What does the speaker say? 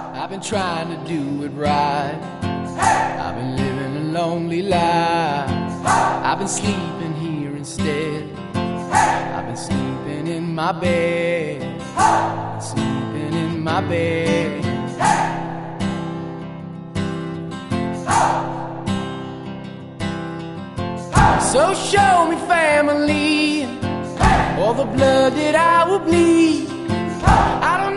I've been trying to do it right. I've been living a lonely life. I've been sleeping here instead. I've been sleeping in my bed. Sleeping in my bed. So show me family, all the blood that I will bleed. I don't